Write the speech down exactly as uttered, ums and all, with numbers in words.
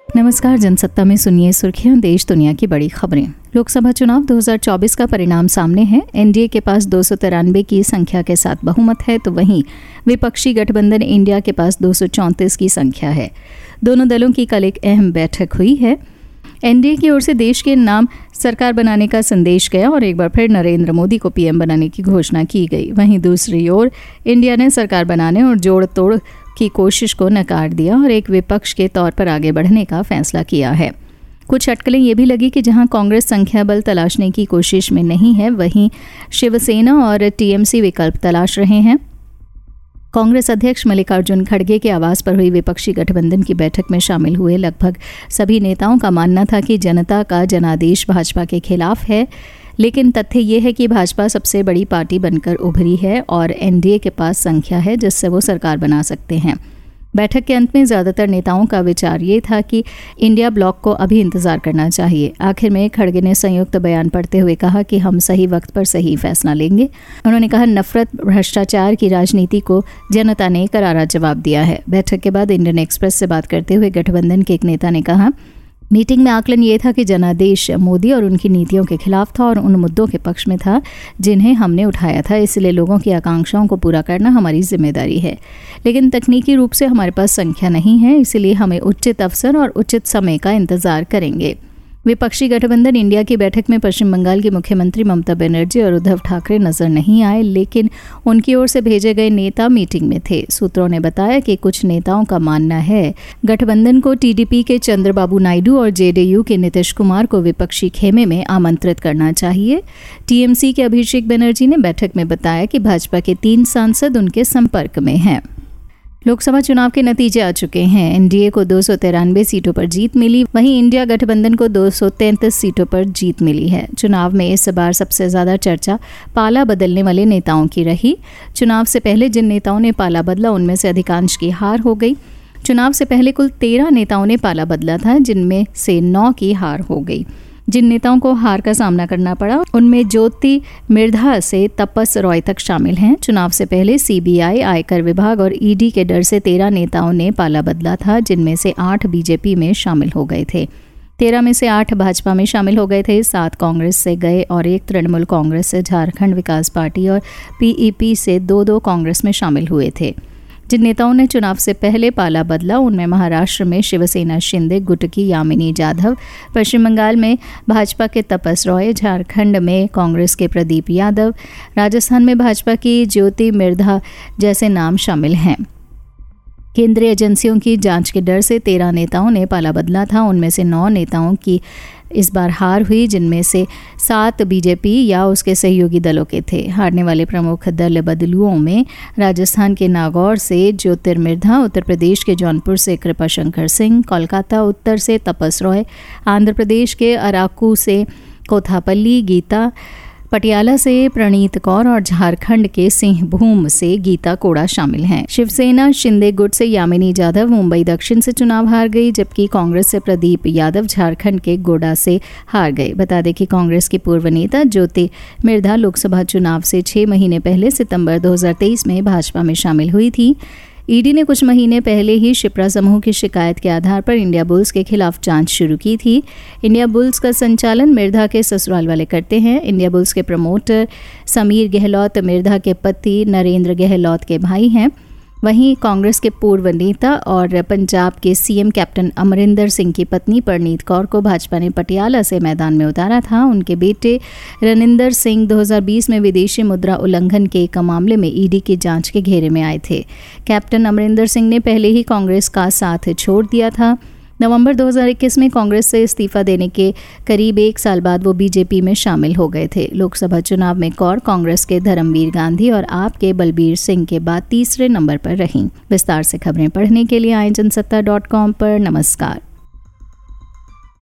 नमस्कार, जनसत्ता में सुनिए सुर्खियां, देश दुनिया की बड़ी खबरें। लोकसभा चुनाव दो हज़ार चौबीस का परिणाम सामने है। एनडीए के पास दो सौ तिरानवे की संख्या के साथ बहुमत है, तो वहीं विपक्षी गठबंधन इंडिया के पास दो सौ चौंतीस की संख्या है। दोनों दलों की कल एक अहम बैठक हुई है। एनडीए की ओर से देश के नाम सरकार बनाने का संदेश गया और एक बार फिर नरेंद्र मोदी को पीएम बनाने की घोषणा की गई। वहीं दूसरी ओर इंडिया ने सरकार बनाने और जोड़ तोड़ की कोशिश को नकार दिया और एक विपक्ष के तौर पर आगे बढ़ने का फैसला किया है। कुछ अटकलें ये भी लगी कि जहां कांग्रेस संख्या बल तलाशने की कोशिश में नहीं है, वहीं शिवसेना और टीएमसी विकल्प तलाश रहे हैं। कांग्रेस अध्यक्ष मल्लिकार्जुन खड़गे के आवास पर हुई विपक्षी गठबंधन की बैठक में शामिल हुए लगभग सभी नेताओं का मानना था कि जनता का जनादेश भाजपा के खिलाफ है, लेकिन तथ्य ये है कि भाजपा सबसे बड़ी पार्टी बनकर उभरी है और एनडीए के पास संख्या है जिससे वो सरकार बना सकते हैं। बैठक के अंत में ज़्यादातर नेताओं का विचार ये था कि इंडिया ब्लॉक को अभी इंतजार करना चाहिए। आखिर में खड़गे ने संयुक्त बयान पढ़ते हुए कहा कि हम सही वक्त पर सही फैसला लेंगे। उन्होंने कहा, नफरत भ्रष्टाचार की राजनीति को जनता ने करारा जवाब दिया है। बैठक के बाद इंडियन एक्सप्रेस से बात करते हुए गठबंधन के एक नेता ने कहा, मीटिंग में आकलन ये था कि जनादेश मोदी और उनकी नीतियों के खिलाफ था और उन मुद्दों के पक्ष में था जिन्हें हमने उठाया था। इसलिए लोगों की आकांक्षाओं को पूरा करना हमारी जिम्मेदारी है, लेकिन तकनीकी रूप से हमारे पास संख्या नहीं है, इसलिए हमें उचित अवसर और उचित समय का इंतजार करेंगे। विपक्षी गठबंधन इंडिया की बैठक में पश्चिम बंगाल की मुख्यमंत्री ममता बनर्जी और उद्धव ठाकरे नजर नहीं आए, लेकिन उनकी ओर से भेजे गए नेता मीटिंग में थे। सूत्रों ने बताया कि कुछ नेताओं का मानना है गठबंधन को टीडीपी के चंद्रबाबू नायडू और जेडीयू के नीतीश कुमार को विपक्षी खेमे में आमंत्रित करना चाहिए। टीएमसी के अभिषेक बनर्जी ने बैठक में बताया कि भाजपा के तीन सांसद उनके संपर्क में हैं। लोकसभा चुनाव के नतीजे आ चुके हैं। एनडीए को दो सौ तिरानवे सीटों पर जीत मिली, वहीं इंडिया गठबंधन को दो सौ तैंतीस सीटों पर जीत मिली है। चुनाव में इस बार सबसे ज्यादा चर्चा पाला बदलने वाले नेताओं की रही। चुनाव से पहले जिन नेताओं ने पाला बदला उनमें से अधिकांश की हार हो गई। चुनाव से पहले कुल तेरह नेताओं ने पाला बदला था, जिनमें से नौ की हार हो गई। जिन नेताओं को हार का सामना करना पड़ा उनमें ज्योति मिर्धा से तपस रॉय तक शामिल हैं। चुनाव से पहले सीबीआई, आयकर विभाग और ईडी के डर से तेरह नेताओं ने पाला बदला था, जिनमें से आठ बीजेपी में शामिल हो गए थे। तेरह में से आठ भाजपा में शामिल हो गए थे, सात कांग्रेस से गए और एक तृणमूल कांग्रेस से, झारखंड विकास पार्टी और पीईपी से दो दो कांग्रेस में शामिल हुए थे। जिन नेताओं ने चुनाव से पहले पाला बदला उनमें महाराष्ट्र में शिवसेना शिंदे गुट की यामिनी जाधव, पश्चिम बंगाल में भाजपा के तपस रॉय, झारखंड में कांग्रेस के प्रदीप यादव, राजस्थान में भाजपा की ज्योति मिर्धा जैसे नाम शामिल हैं। केंद्रीय एजेंसियों की जांच के डर से तेरह नेताओं ने पाला बदला था। उनमें से नौ नेताओं की इस बार हार हुई, जिनमें से सात बीजेपी या उसके सहयोगी दलों के थे। हारने वाले प्रमुख दल बदलुओं में राजस्थान के नागौर से ज्योतिर्मिर्धा, उत्तर प्रदेश के जौनपुर से कृपा शंकर सिंह, कोलकाता उत्तर से तपस रॉय, आंध्र प्रदेश के अराकू से कोथापल्ली गीता, पटियाला से प्रणीत कौर और झारखंड के सिंहभूम से गीता कोड़ा शामिल हैं। शिवसेना शिंदे गुट से यामिनी जाधव मुंबई दक्षिण से चुनाव हार गई, जबकि कांग्रेस से प्रदीप यादव झारखंड के गोडा से हार गए। बता दें कि कांग्रेस की पूर्व नेता ज्योति मिर्धा लोकसभा चुनाव से छह महीने पहले सितंबर दो हज़ार तेईस में भाजपा में शामिल हुई थी। ईडी ने कुछ महीने पहले ही शिप्रा समूह की शिकायत के आधार पर इंडिया बुल्स के खिलाफ जांच शुरू की थी। इंडिया बुल्स का संचालन मिर्धा के ससुराल वाले करते हैं। इंडिया बुल्स के प्रमोटर समीर गहलोत मिर्धा के पति नरेंद्र गहलोत के भाई हैं। वहीं कांग्रेस के पूर्व नेता और पंजाब के सीएम कैप्टन अमरिंदर सिंह की पत्नी परनीत कौर को भाजपा ने पटियाला से मैदान में उतारा था। उनके बेटे रनिंदर सिंह दो हज़ार बीस में विदेशी मुद्रा उल्लंघन के एक मामले में ईडी की जांच के घेरे में आए थे। कैप्टन अमरिंदर सिंह ने पहले ही कांग्रेस का साथ छोड़ दिया था। नवंबर दो हज़ार इक्कीस में कांग्रेस से इस्तीफा देने के करीब एक साल बाद वो बीजेपी में शामिल हो गए थे। लोकसभा चुनाव में कौर कांग्रेस के धर्मवीर गांधी और आप के बलबीर सिंह के बाद तीसरे नंबर पर रहीं। विस्तार से खबरें पढ़ने के लिए आए जनसत्ता डॉट कॉम पर। नमस्कार।